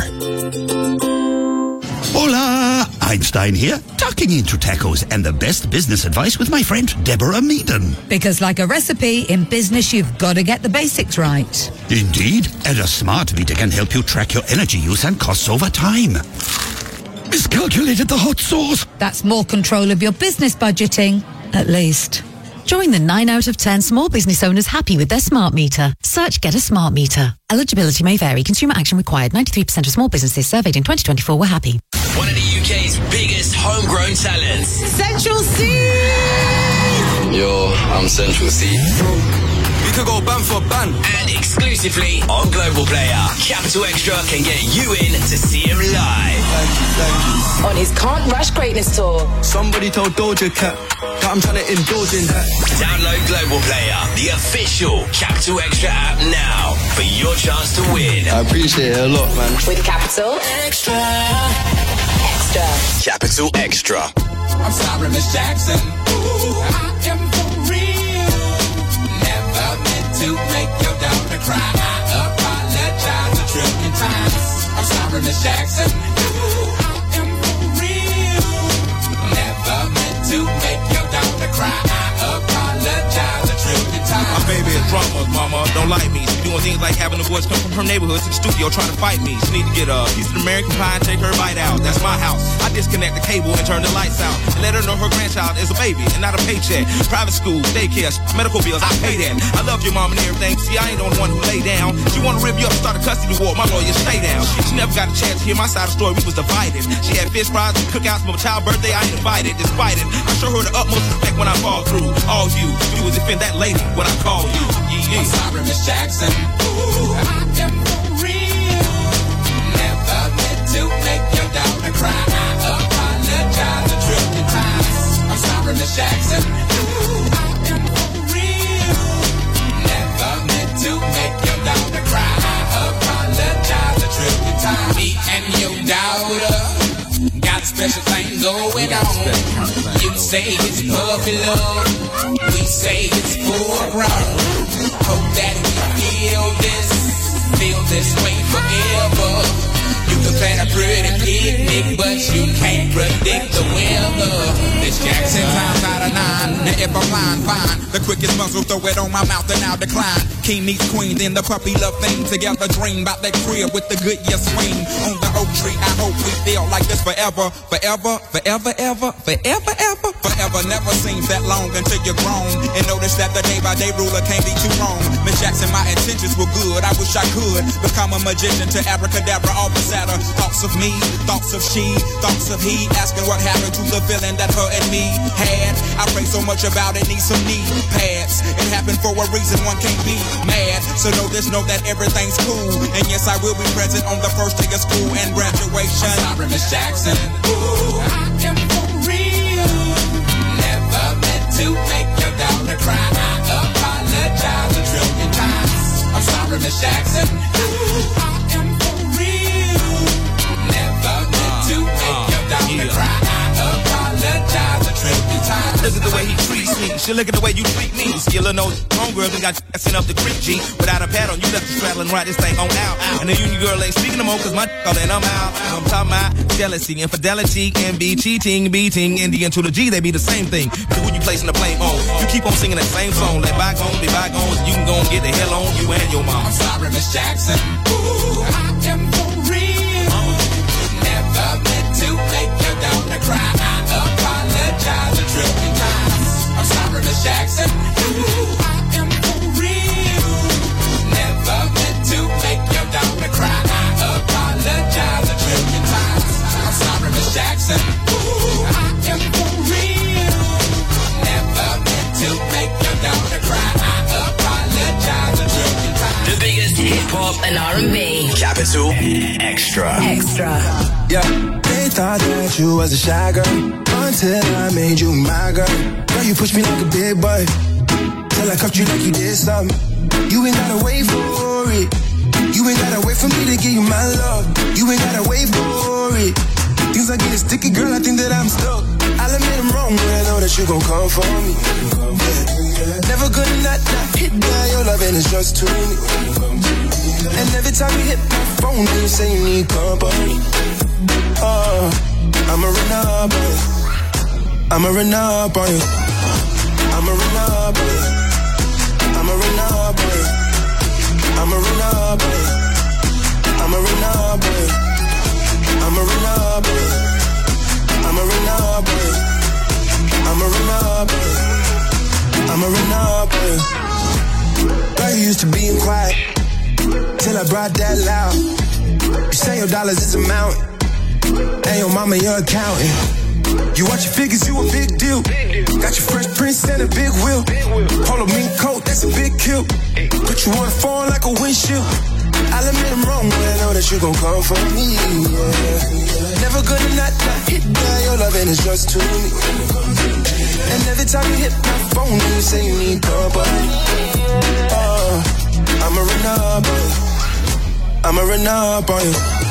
Speaker 18: Hola! Einstein here, tucking into tacos and the best business advice with my friend Deborah Meaden.
Speaker 19: Because like a recipe, in business you've got to get the basics right.
Speaker 18: Indeed, and a smart meter can help you track your energy use and costs over time. Miscalculated the hot sauce.
Speaker 19: That's more control of your business budgeting, at least.
Speaker 13: Join the nine out of ten small business owners happy with their smart meter. Search Get a Smart Meter. Eligibility may vary. Consumer action required. ninety-three percent of small businesses surveyed in twenty twenty-four were happy.
Speaker 3: One of the U K's biggest homegrown talents.
Speaker 19: Central C!
Speaker 20: Yo, I'm Central C.
Speaker 3: We could go ban for ban. And exclusively on Global Player, Capital Extra can get you in to see him live.
Speaker 20: Thank you, thank you.
Speaker 2: On his Can't Rush Greatness Tour.
Speaker 20: Somebody told Doja Cat that I'm trying to indulge in that.
Speaker 3: Download Global Player, the official Capital Extra app now for your chance to win.
Speaker 20: I appreciate it a lot, man.
Speaker 2: With Capital Extra. Extra.
Speaker 3: Capital Extra.
Speaker 21: I'm sorry, Miss Jackson. Ooh, I am for real. Never meant to make your daughter cry. I apologize a trillion times. I'm sorry, Miss Jackson. Ooh, I am for real. Never meant to make your daughter cry. I apologize a trillion times.
Speaker 22: My baby is drama, mama. Don't like me. She doing things like having the boys come from her neighborhood to the studio trying to fight me. She need to get a piece of American pie and take her bite out. That's my house. I disconnect the cable and turn the lights out. And let her know her grandchild is a baby and not a paycheck. Private school, daycare, medical bills, I pay that. I love your mom and everything. See, I ain't the only one who lay down. She wanna rip you up, start a custody war. My lawyer, stay down. She never got a chance to hear my side of the story. We was divided. She had fish fries and cookouts for my child's birthday. I ain't invited, despite it. I show her the utmost respect when I fall through. All you do is defend that lady when I call you. Yeah, yeah.
Speaker 21: I'm sorry, Miss Jackson. Ooh, I am for real. Never meant to make your daughter cry. I apologize a trillion times. I'm sorry, Miss Jackson. Ooh, I am for real. Never meant to make your daughter cry. I apologize a trillion times. Me and your daughter got a special thing going on. You say it's puppy love. We say it's full grown. Hope that we feel this, feel this way forever. You can plan a pretty picnic, but you can't predict the weather. This Jackson times out of nine. Now if I'm lying, fine. The quickest muzzle, throw it on my mouth and I'll decline. King meets queen, then the puppy love thing. Together dream about that crib with the good year swing. On the oak tree, I hope we feel like this forever. Forever, forever, ever, forever, ever. Forever never seems that long until you're grown. And notice that the day by day ruler can't be too wrong. Miss Jackson, my intentions were good. I wish I could become a magician to abracadabra all the thoughts of me, thoughts of she, thoughts of he, asking what happened to the feeling that her and me had. I pray so much about it, need some knee pads. It happened for a reason, one can't be mad. So know this, know that everything's cool. And yes, I will be present on the first day of school and graduation. I'm sorry, Miss Jackson. Ooh, I am for real. Never meant to make your daughter cry. I apologize a trillion times. I'm sorry, Miss Jackson. Ooh, I am for real. Never meant to make your daughter cry. I apologize a trillion times.
Speaker 22: Look at the way he treats me. She look at the way you treat me. Skillin' no homegirl, then got you sent up the creek, G. Without a pad on, you left the straddle and ride this thing on out. And the union girl ain't speaking no more, cause my all and I'm out. I'm talking about jealousy, infidelity, envy, cheating, beating, and the N to the G, they be the same thing. But who you placing the blame on? You keep on singing that same song. Let bygones be bygones, you can go and get the hell on you and your mom.
Speaker 21: I'm sorry, Miss Jackson. Ooh, I am for real. Never meant to make your daughter cry. I apologize a trillion times. I'm sorry, Miss Jackson. Ooh, I am for real. Never meant to make your daughter cry. I apologize a trillion times. I'm sorry, Miss Jackson. Ooh, I am for real. Never meant to make your daughter cry. I apologize a trillion times.
Speaker 2: The biggest hip hop and R and B.
Speaker 3: Capital Extra.
Speaker 2: Extra.
Speaker 1: Yeah, they thought that you was a shy girl until I made you my girl. Girl, you pushed me like a big boy till I cuffed you like you did something. You ain't gotta wait for it. You ain't gotta wait for me to give you my love. You ain't gotta wait for it. Things are getting sticky, girl, I think that I'm stuck. I'll admit I'm wrong, but I know that you gon' come for me. Yeah. Never gonna not, not hit by your love and it's just too me. And every time you hit my phone, you say you need company. Oh, I'ma run up on you. I'ma run up on you. I'ma run up on you. I'ma run up on you. I'ma run up on you. I'ma run up on you. I'ma run up on you. I'ma run up on you. I'ma run up on you. I'ma run up on you. Girl, you used to being quiet till I brought that loud. You say your dollars is a mountain, and your mama your accountant. You watch your figures, you a big deal. Got your fresh prince and a big wheel. Polo mink coat, that's a big kill. Put you on the phone like a windshield. I'll admit I'm wrong, but I know that you gon' come for me. Yeah. Never gonna not, not hit by your love and it's just too me. And every time you hit my phone, you say you need company. Oh, I'ma run up on you. I'ma run up on you.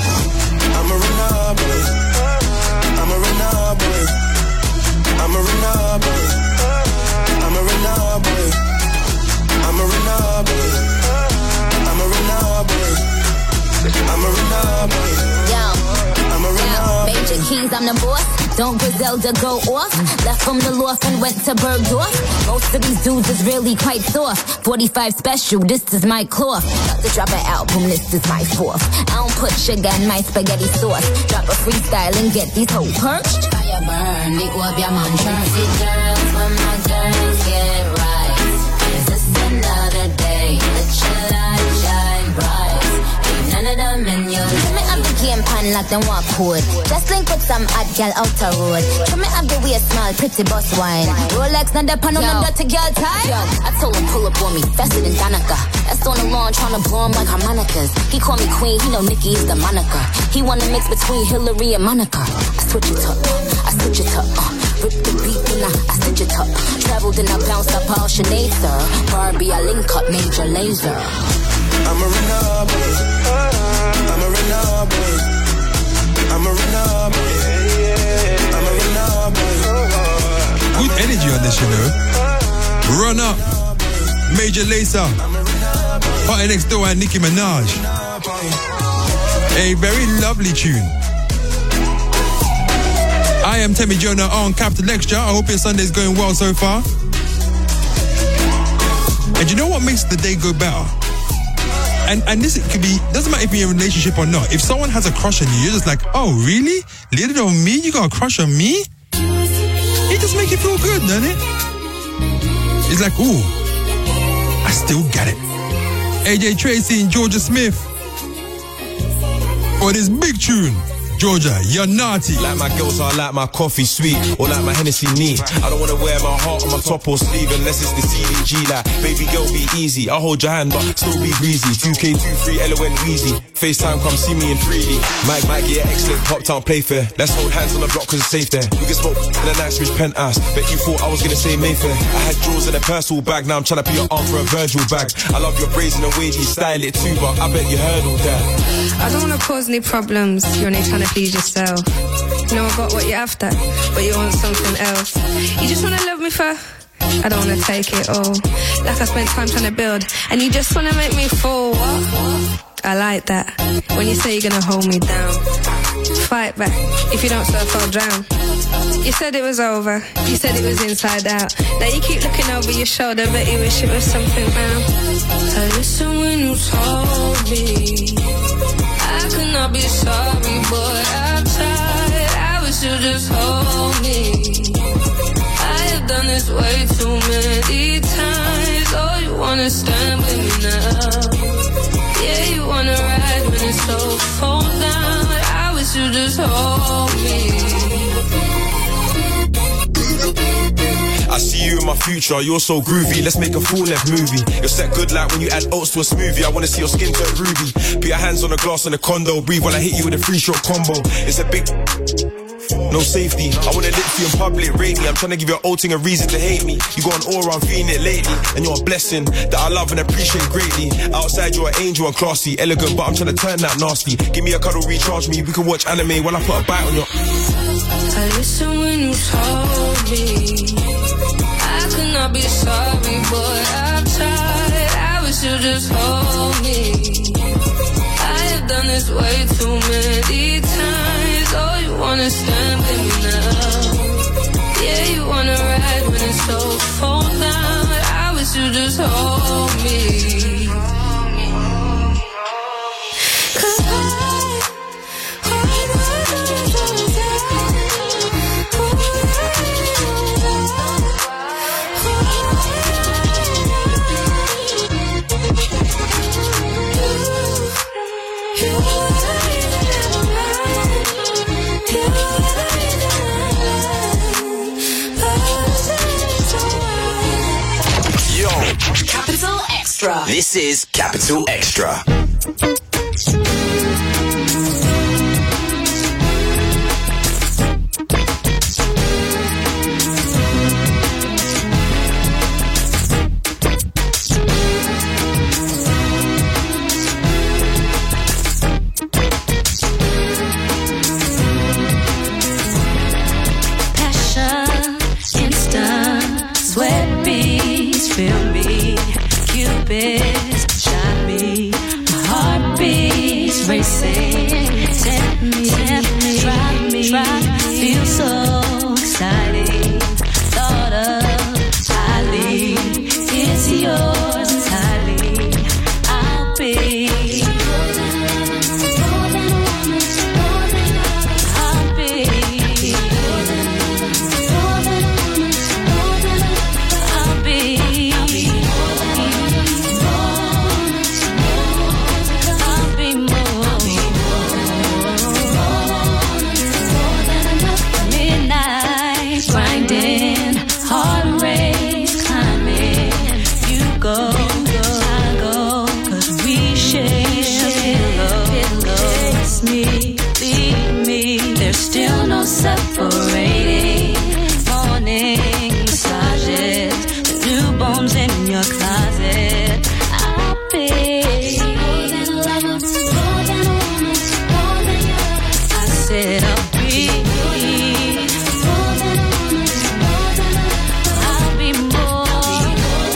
Speaker 1: I'ma run up on you. I'ma run up on you. I'ma run up on you. I'ma run up on you. I'ma run up on you. I'ma run up on you. I'ma run up on you.
Speaker 6: Yo,
Speaker 1: I'ma run
Speaker 6: yo,
Speaker 1: up on you.
Speaker 6: Major Keys, I'm the boss. Don't Griselda go off. Left from the loft and went to Bergdorf. Most of these dudes is really quite soft. forty-five special, this is my cloth. About to drop an album, this is my fourth. I don't put sugar in my spaghetti sauce. Drop a freestyle and get these hoes perched. Fire burn, the up your man. Jersey girls, when my girls get right. Is this another day that your light shine bright? Ain't none of them in your life. Trim me up the game pan like them walk hood. Just link with some hot girl out the road. Trim me up the way small, pretty boss wine. Rolex, not the pan on them dirty girl tie. Yo, I told him pull up on me, faster than Danica. That's on the lawn tryna blow him like harmonicas. He call me queen, he know Nicki is the moniker. He wanna mix between Hillary and Monica. I switch it up, I switch it up. Uh, rip the beat and I, I stitch it up. Traveled and I bounced up all Sinead, sir. Barbie, I link up Major Lazer.
Speaker 1: I'ma run up on you. I'ma run up on you. I'ma run up on you. I'ma run up on you.
Speaker 5: Good energy on this, you know. Run Up, Major Lazer, Party Next Door and Nicki Minaj. A very lovely tune. I am Temi Jonah on Capital Extra. I hope your Sunday's going well so far. And you know what makes the day go better? And and this could be, doesn't matter if you're in a relationship or not. If someone has a crush on you, you're just like, oh, really? Little on me? You got a crush on me? It just make you feel good, doesn't it? It's like, ooh, I still got it. A J Tracy and Georgia Smith for this big tune. Georgia, you're naughty.
Speaker 22: Like my girls, I like my coffee sweet, or like my Hennessy neat. I don't wanna wear my heart on my top or sleeve unless it's the C D G. Like, baby girl, be easy. I'll hold your hand, but still be breezy. two K two three L O N Weezy. FaceTime, come see me in three D. Mike, Mike, yeah, excellent. Pop town play fair. Let's hold hands on the block cause it's safe there. We can smoke in a nice rich penthouse. Bet you thought I was gonna say Mayfair. I had drawers in a personal bag. Now I'm trying to put your arm for a Virgil bag. I love your braids and the way you style it too, but I bet you heard all that.
Speaker 23: I don't wanna cause any problems. You're only trying to please yourself. You know I got what you're after, but you want something else. You just wanna love me for I don't wanna take it all. Like I spent time trying to build, and you just wanna make me fall. What? I like that. When you say you're gonna hold me down. Fight back. If you don't surf, I'll drown. You said it was over. You said it was inside out. Now you keep looking over your shoulder, but you wish it was something round. I listen when you told me I could not be sorry, boy. I tried. I wish you just hold me. I have done this way too many times. Oh, you wanna stand with me now? Yeah, you wanna ride when it's so cold down. But I wish you just hold me.
Speaker 8: I see you in my future, you're so groovy. Let's make a full-length movie. You're set good like when you add oats to a smoothie. I wanna see your skin turn ruby. Put your hands on the glass in the condo. Breathe while I hit you with a three-shot combo. It's a big... no safety. I wanna lick you in public, rate me. I'm trying to give your old thing a reason to hate me. You got an aura, I'm feeling it lately. And you're a blessing that I love and appreciate greatly. Outside you're an angel and classy, elegant, but I'm trying to turn that nasty. Give me a cuddle, recharge me. We can watch anime while I put a bite on your...
Speaker 23: I listen when you told me I could not be sorry, boy. I've tried. I wish you just hold me. I have done this way too many times. Oh, you wanna stand with me now? Yeah, you wanna ride when it's so cold down. But I wish you just hold me. Cause I
Speaker 2: Capital Extra.
Speaker 3: This is Capital Extra.
Speaker 4: Passion, instant, sweat beats, feel me, Cupid's shot me, my heart beats racing, tempt me, tempt me, try me, try me, feel so exciting, thought of highly, it's yours entirely, I'll be. Separating morning massages, the newborns in your closet. I'll be more than a lover, more than a woman, more than your. I said I'll be more than a woman, more than a. I'll be more,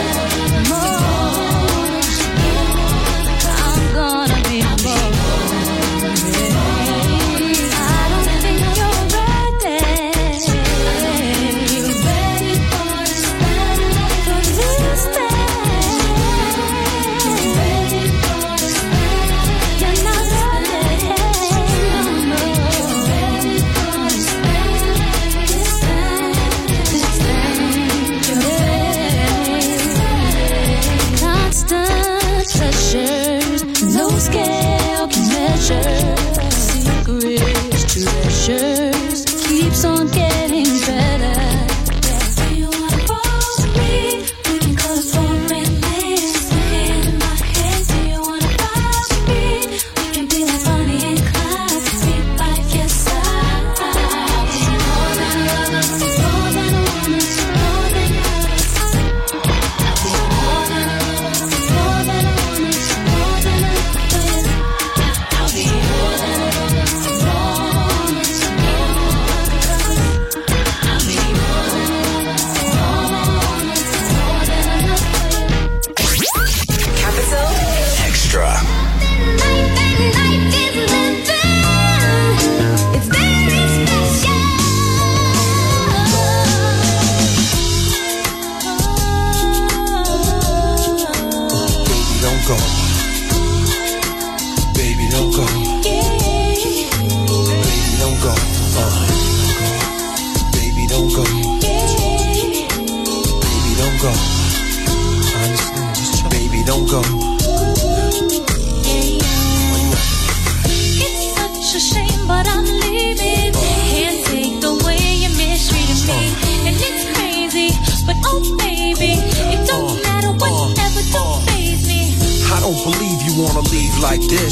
Speaker 4: more. I'm gonna be more. No scale can measure secrets, treasures, keeps on getting better. Do you wanna roll with me? We can close for minutes. Hand in my hand. Do you wanna roll with me? We can be like Bonnie and Clyde, be by your side. More than a lover, more than a woman, more than yours. More than a lover, more than a woman, more than a. I'll be more than a woman, more such a shame, but I'm leaving. Can't take the way you mistreated me. And it's crazy, but oh baby, it don't matter whatever, don't faze me.
Speaker 7: I don't believe you wanna leave like this.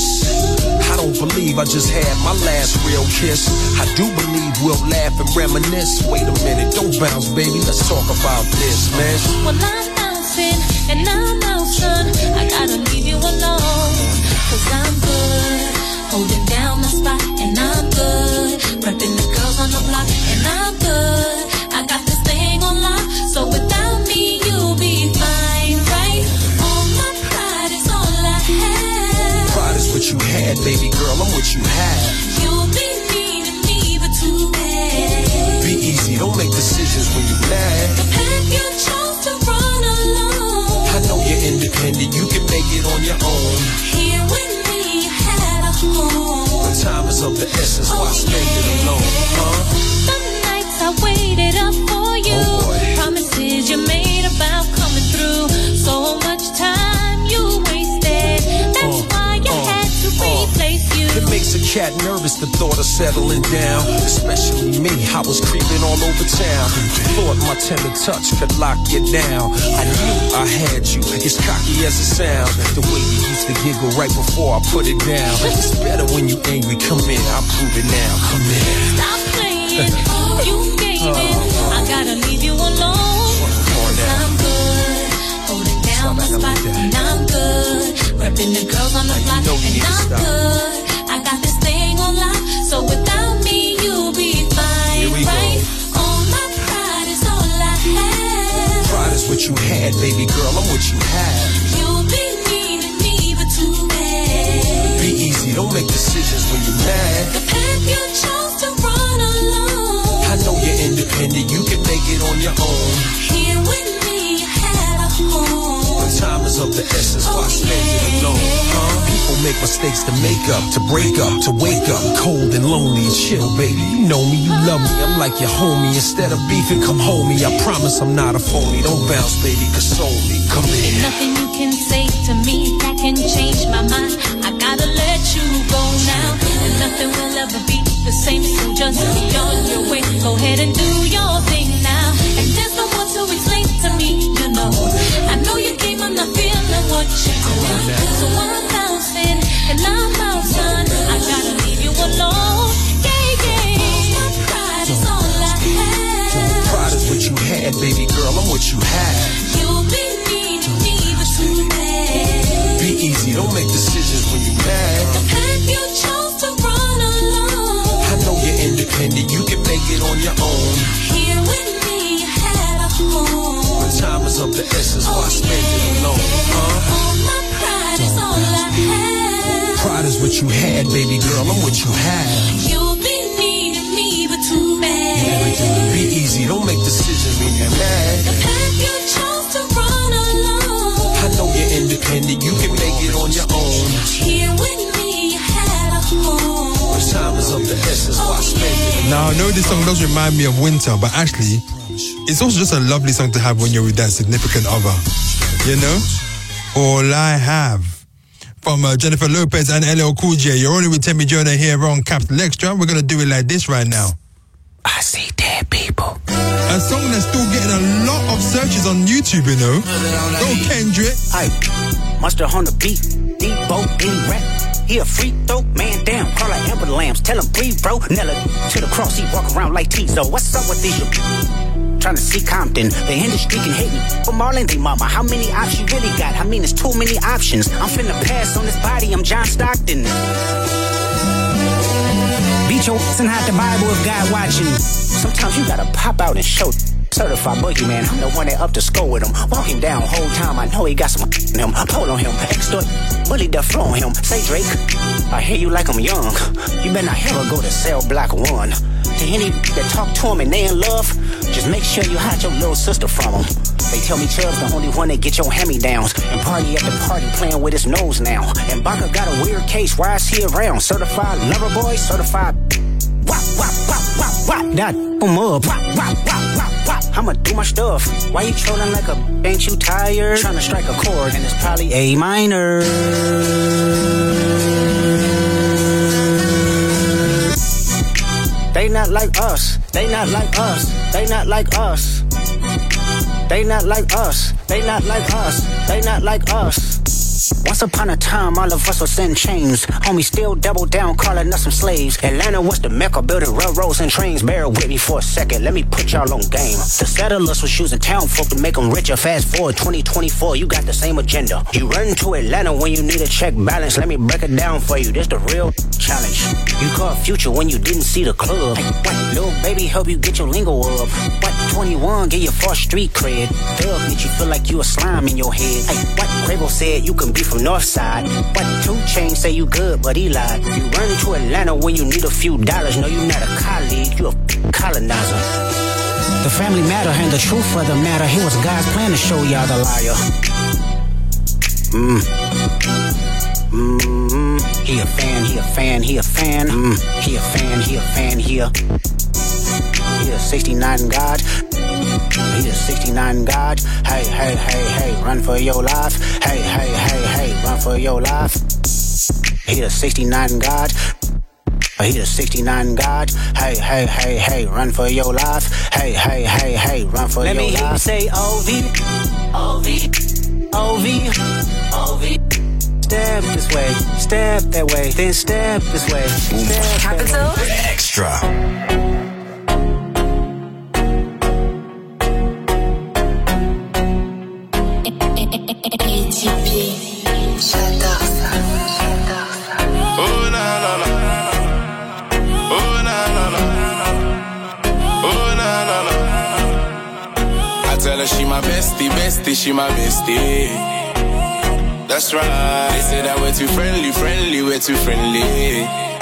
Speaker 7: I don't believe I just had my last real kiss. I do believe we'll laugh and reminisce. Wait a minute, don't bounce, baby, let's talk about this, man.
Speaker 4: Well, I'm bouncing and I'm out, son. I gotta leave you alone, cause I'm good, holding down the spot, and I'm good, repping the girls on the block, and I'm good. I got this thing on lock, so without me you'll be fine, right? All my pride is all I have.
Speaker 7: Pride is what you had, baby girl, I'm what you have.
Speaker 4: You'll be needing me, but too bad.
Speaker 7: Be easy, don't make decisions when you're mad.
Speaker 4: The path you chose to run alone.
Speaker 7: I know you're independent, you can make it on your own.
Speaker 4: Here with me, you had a home.
Speaker 7: But time is of the essence, why spend it alone, huh?
Speaker 4: The nights I waited up for you, oh promises you made about coming through. So much time you wasted, that's uh, why you uh, had to uh, replace you.
Speaker 7: It makes a cat nervous, the thought of settling down. Especially me, I was creeping all over town. Thought my tender touch could lock you down. I knew I had you, as cocky as it sounds. The way you used to giggle right before I put it down. It's better when you angry, come in, I'll prove it now. Come in.
Speaker 4: Stop playing, you gave in. I gotta leave you alone, cause I'm good, holding down my spot, and I'm good, repping the girls on the block, and I'm good. I got this thing on lock, so without me you'll be fine, right? All my pride is all I have.
Speaker 7: Pride is what you had, baby girl, I'm what you have.
Speaker 4: You'll be needing me, but too bad.
Speaker 7: Be easy, don't make decisions when you're mad.
Speaker 4: The path you chose to run alone.
Speaker 7: I know you're independent, you can make it on your own.
Speaker 4: Here with me, you had a home.
Speaker 7: But time is of the essence, why spend it alone, huh? People make mistakes to make up, to break up, to wake up cold and lonely and chill, baby. You know me, you love me, I'm like your homie. Instead of beefing, come home me. I promise I'm not a phony. Don't bounce, baby, console me. Come in.
Speaker 4: There's nothing you can say to me that can change my mind. I gotta let you go now, and nothing will ever be the same. So just be on your way. Go ahead and do your thing now. And there's no one to explain to me, you know. I know you came, I'm not feeling what you do. So I'm bouncing and I'm out, son. I gotta leave you alone. Yeah, yeah. My pride is all I have.
Speaker 7: Pride is what you had, baby girl, I'm what you have.
Speaker 4: You'll be needing me, but too bad.
Speaker 7: Be easy, don't make decisions when you're mad.
Speaker 4: The path you chose to run alone.
Speaker 7: I know you're independent, you can make it on your own.
Speaker 4: Here with me, you had a home.
Speaker 7: But time is of the essence, why spend it alone, huh?
Speaker 4: All my pride is all I have.
Speaker 7: Pride is what you had, baby girl, I'm what you have.
Speaker 4: You'll be needing me, but too bad.
Speaker 7: Be easy, don't make decisions when you're mad.
Speaker 4: The path you chose to run alone.
Speaker 7: I know you're independent, you can make it on your own.
Speaker 4: Here with me, you had a home.
Speaker 7: But time is of the essence, why spend it?
Speaker 5: Now, I know this song does remind me of winter, but actually, it's also just a lovely song to have when you're with that significant other. You know? All I Have. From uh, Jennifer Lopez and L L Cool J. You're only with Temi Jonah here on Capital Extra. We're going to do it like this right now.
Speaker 9: I see dead people.
Speaker 5: A song that's still getting a lot of searches on YouTube, you know. Go Kendrick.
Speaker 10: Hey, mustard on the beat. Debo, any rap. He a free throw, man down. Call like Amber Lambs. Tell him breathe, bro. Nella to the cross, he walk around like Tizo. What's up with these? Trying to see Compton. The industry can hate me. But Marlon, they mama, how many options you really got? I mean, it's too many options. I'm finna pass on this body. I'm John Stockton. Beat your ass and hide the Bible if God watching. Sometimes you gotta pop out and show. Certified boogeyman, I'm the one that up to score with him. Walk him down whole time, I know he got some in him. Pull on him, extort, bully the flow on him. Say Drake, I hear you like I'm young. You better not ever go to cell block one. To any that talk to him and they in love, just make sure you hide your little sister from him. They tell me Chubb's the only one that get your hand-me-downs. And party at the party playing with his nose now. And Baka got a weird case, why is he around? Certified lover boy, certified wop, wop, wop, wop, wop. That boom up, wop, wop, wop, wop, wop. I'ma do my stuff. Why you trolling like a ain't you tired? Trying to strike a chord and it's probably A minor. They not like us. They not like us. They not like us. They not like us. They not like us. They not like us. Once upon a time, all of us was in chains. Homie still double down, calling us some slaves. Atlanta was the mecca, building railroads and trains. Bear with me for a second, let me put y'all on game. The settlers was using town folk to make them richer. Fast forward twenty twenty-four, you got the same agenda. You run to Atlanta when you need a check balance. Let me break it down for you, this the real challenge. You caught Future when you didn't see the club. Hey, what, little baby help you get your lingo up. What, twenty-one, get your first street cred. Thug make you feel like you a slime in your head. Hey, what, Quavo said you can be from Northside. What, two Chainz say you good, but he lied. You run to Atlanta when you need a few dollars. No, you not a colleague, you a colonizer. The family matter and the truth of the matter. Here was God's plan to show y'all the liar. Mm. Mm. He a fan, he a fan, he a fan. Mm. He a fan, he a fan, he a. He a sixty-nine God. He a sixty-nine God. Hey, hey, hey, hey, run for your life. Hey, hey, hey, hey, run for your life. He a sixty-nine God. He a sixty-nine God. Hey, hey, hey, hey, run for your life. Hey, hey, hey, hey, run for Let your life. Let me hear you say O V. O V. O V. O V. Step this way, step that way, then step this way. Step Capital
Speaker 3: Extra.
Speaker 21: J'adore ça. Oh na na na. Oh na na na. Oh na na na. I tell her she my bestie, bestie, she my bestie. That's right. They say that we're too friendly, friendly, we're too friendly.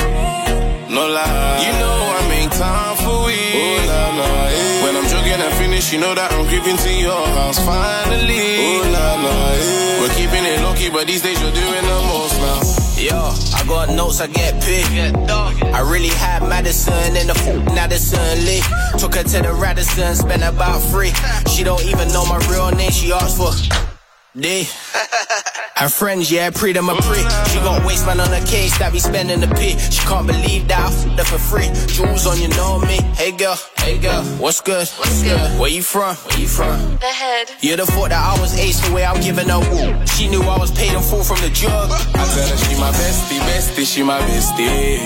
Speaker 21: No lie. You know I make time for we. Oh na na. Yeah. When I'm jogging and finish, you know that I'm creeping to your house finally. Oh na na. Yeah. We're keeping it low-key, but these days you're doing the most now.
Speaker 11: Yo, I got notes, I get paid. I really had Madison in the f***ing Addison Lee. Took her to the Radisson, spent about free. She don't even know my real name, she asked for D. Her friends, yeah, pre them a pre. She got waste man on her case that be spending the P. She can't believe that I f***ed her for free. Jewels on, you know me. Hey girl, hey girl, what's good? What's good? Where you from? Where you from?
Speaker 23: The head.
Speaker 11: You'd have thought that I was ace the way I'm giving her woo. She knew I was paid in full from the drug.
Speaker 21: I tell her she my bestie, bestie, she my bestie.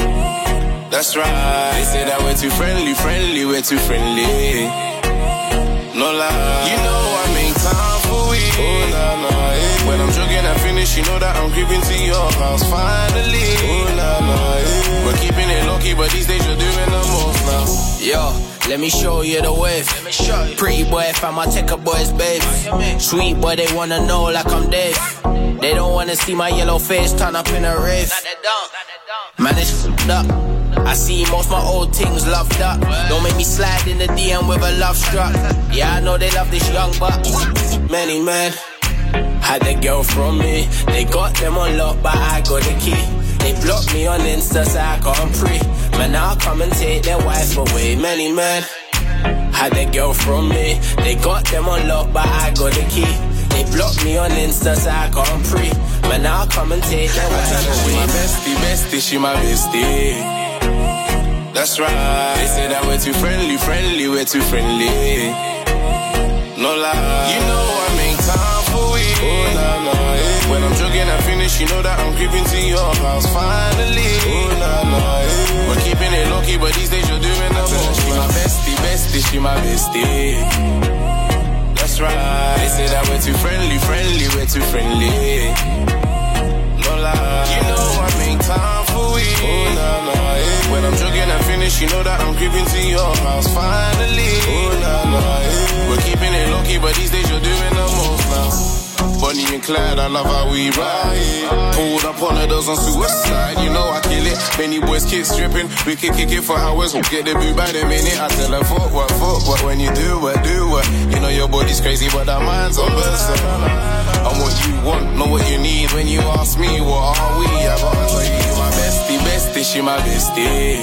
Speaker 21: That's right. They say that we're too friendly, friendly, we're too friendly. No lie. You know I make time for we. Oh na na. Yeah. When I'm jogging and finish, you know that I'm creeping to your house finally. Oh na na. Yeah. We're keeping it low-key, but these days you're doing the most now.
Speaker 11: Yo, let me show you the wave. Let me show you. Pretty boy, fam, I take a boy's babe. Sweet boy, they wanna know like I'm Dave. They don't wanna see my yellow face turn up in a rave. Man, it's f***ed up. I see most my old things loved up. Don't make me slide in the D M with a love struck. Yeah, I know they love this young buck. Many men had a girl from me. They got them on lock, but I got the key. They blocked me on Insta, so I can't pre. Man, I'll come and take their wife away. Many men had a girl from me. They got them on lock, but I got the key. They blocked me on Insta, so I can't pre. Man, I'll come and take their wife away.
Speaker 21: She my bestie, bestie, she my bestie. That's right. They say that we're too friendly, friendly, we're too friendly. No lie. You know I make time for we. Oh na na. Yeah. When I'm jogging and finish, you know that I'm creeping to your house finally. Oh na na. Yeah. We're keeping it low-key, but these days you're doing the most. She my bestie, bestie, she my bestie. That's right. They say that we're too friendly, friendly, we're too friendly. No lie. You know I make time for we. Oh na na. Yeah. When I'm jogging and finish, you know that I'm creeping to your house finally. Oh na na. Yeah. We're keeping it low-key, but these days you're doing the most now. Bonnie and Clyde, I love how we ride. Pulled up on the doors on suicide, you know I kill it. Many boys kick stripping, we can kick it for hours. Get the boot by the minute. I tell her fuck what, fuck what. When you do what, do what. You know your body's crazy, but our minds on berserk. I'm what you want, know what you need. When you ask me what are we, I gotta tell you, my bestie, bestie, she my bestie.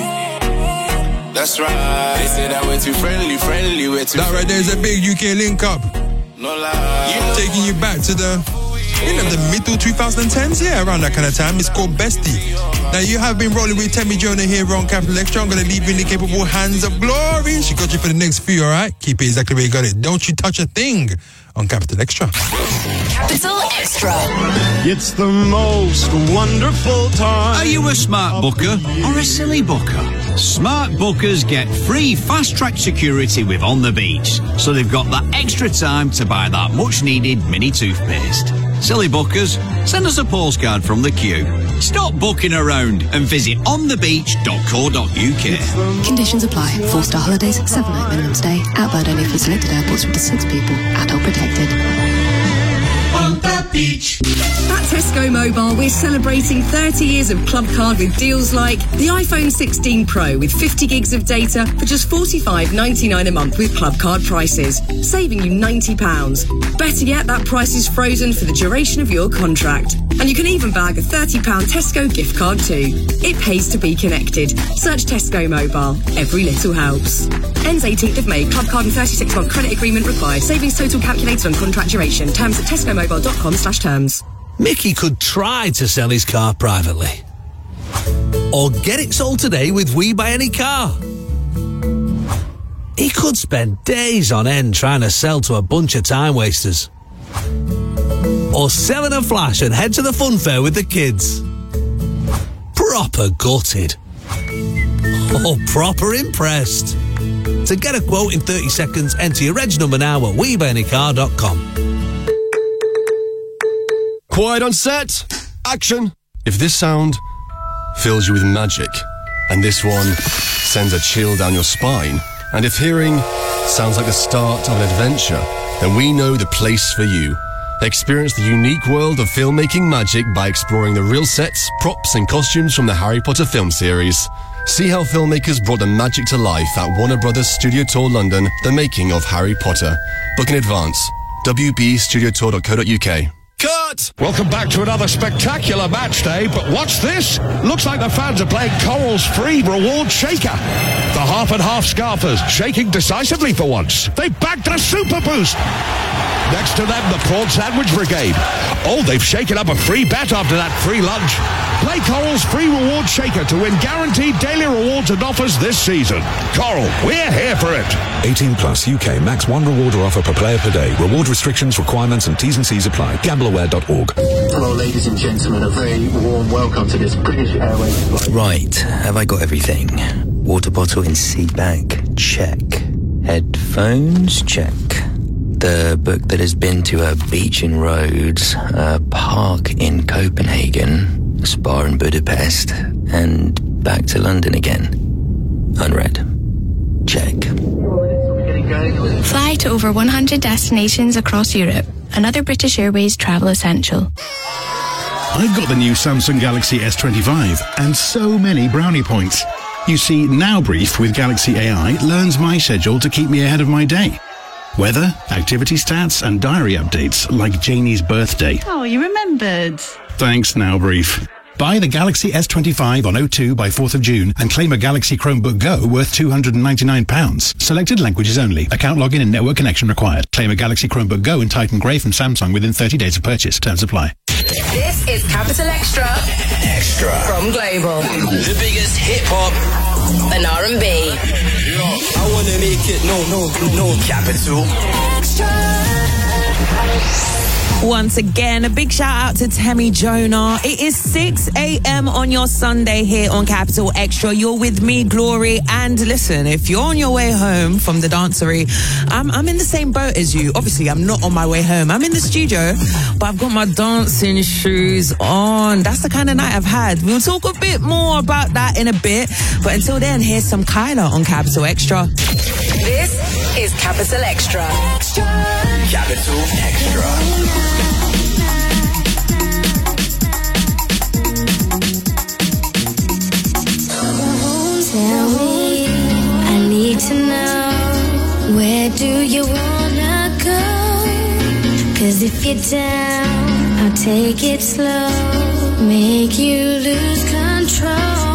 Speaker 21: That's right. They say that we're too friendly, friendly, we're too
Speaker 5: That right there is a big U K link up.
Speaker 21: No lie. You know
Speaker 5: taking you back to the in the middle twenty tens, yeah, around that kind of time. It's called Bestie. Now, you have been rolling with Temi Jonah here on Capital Extra. I'm going to leave you in the capable hands of Glory. She got you for the next few, all right? Keep it exactly where you got it. Don't you touch a thing on Capital Extra.
Speaker 2: Capital Extra.
Speaker 12: It's the most wonderful time.
Speaker 18: Are you a smart booker or a silly booker? Smart bookers get free fast-track security with On the Beach, so they've got that extra time to buy that much-needed mini toothpaste. Silly bookers, send us a postcard from the queue. Stop booking around and visit on the beach dot co dot uk.
Speaker 14: Conditions apply. Four-star holidays, seven-night minimum stay. Outbound only for selected airports with the six people. Adult protected.
Speaker 21: On the beach.
Speaker 15: At Tesco Mobile, we're celebrating thirty years of Club Card with deals like the iPhone sixteen Pro with fifty gigs of data for just forty-five ninety-nine a month with Club Card prices, saving you ninety pounds. Better yet, that price is frozen for the duration of your contract. And you can even bag a thirty pound Tesco gift card too. It pays to be connected. Search Tesco Mobile. Every little helps. Ends eighteenth of May. Club Card and thirty-six month credit agreement required. Savings total calculated on contract duration. Terms at tesco mobile dot com slash terms.
Speaker 24: Mickey could try to sell his car privately. Or get it sold today with We Buy Any Car. He could spend days on end trying to sell to a bunch of time wasters. Or sell in a flash and head to the fun fair with the kids. Proper gutted. Or proper impressed. To get a quote in thirty seconds, enter your reg number now at we buy any car dot com.
Speaker 25: Quiet on set. Action. If this sound fills you with magic, and this one sends a chill down your spine, and if hearing sounds like the start of an adventure, then we know the place for you. Experience the unique world of filmmaking magic by exploring the real sets, props and costumes from the Harry Potter film series. See how filmmakers brought the magic to life at Warner Brothers Studio Tour London, The Making of Harry Potter. Book in advance. w b studio tour dot co dot u k. Cut!
Speaker 26: Welcome back to another spectacular match day, but what's this? Looks like the fans are playing Coral's free reward shaker. The half and half scarfers shaking decisively for once. They bagged a super boost. Next to them, the Prawn Sandwich Brigade. Oh, they've shaken up a free bet after that free lunch. Play Coral's free reward shaker to win guaranteed daily rewards and offers this season. Coral, we're here for it.
Speaker 27: eighteen plus U K, max one reward or offer per player per day. Reward restrictions, requirements and T's and C's apply. gamble aware dot org.
Speaker 28: Hello ladies and gentlemen, a very warm welcome to this British Airways flight.
Speaker 29: Right, have I got everything? Water bottle in seat back, check. Headphones, check. The book that has been to a beach in Rhodes, a park in Copenhagen, a spa in Budapest, and back to London again. Unread. Check.
Speaker 30: Fly to over one hundred destinations across Europe. Another British Airways travel essential.
Speaker 31: I've got the new Samsung Galaxy S twenty-five and so many brownie points. You see, Now Brief with Galaxy A I learns my schedule to keep me ahead of my day. Weather, activity stats, and diary updates like Janie's birthday.
Speaker 32: Oh, you remembered.
Speaker 31: Thanks, Now Brief. Buy the Galaxy S twenty-five on O two by fourth of June and claim a Galaxy Chromebook Go worth two hundred ninety-nine pounds. Selected languages only. Account login and network connection required. Claim a Galaxy Chromebook Go and Titan Grey from Samsung within thirty days of purchase. Terms apply.
Speaker 2: This is Capital Extra.
Speaker 3: Extra.
Speaker 2: From Global.
Speaker 3: The biggest hip hop
Speaker 2: and R and B.
Speaker 3: I wanna make it no, no, no. Capital
Speaker 2: Extra.
Speaker 33: Once again, a big shout out to Temi Jonah. It is six a.m. on your Sunday here on Capital Extra. You're with me, Glory. And listen, if you're on your way home from the dancery, I'm, I'm in the same boat as you. Obviously, I'm not on my way home. I'm in the studio, but I've got my dancing shoes on. That's the kind of night I've had. We'll talk a bit more about that in a bit. But until then, here's some Kyla on Capital Extra.
Speaker 2: This is Capital Extra. Extra.
Speaker 3: Capital Extra.
Speaker 4: Tell me, I need to know, where do you wanna go? Cause if you're down, I'll take it slow, make you lose control.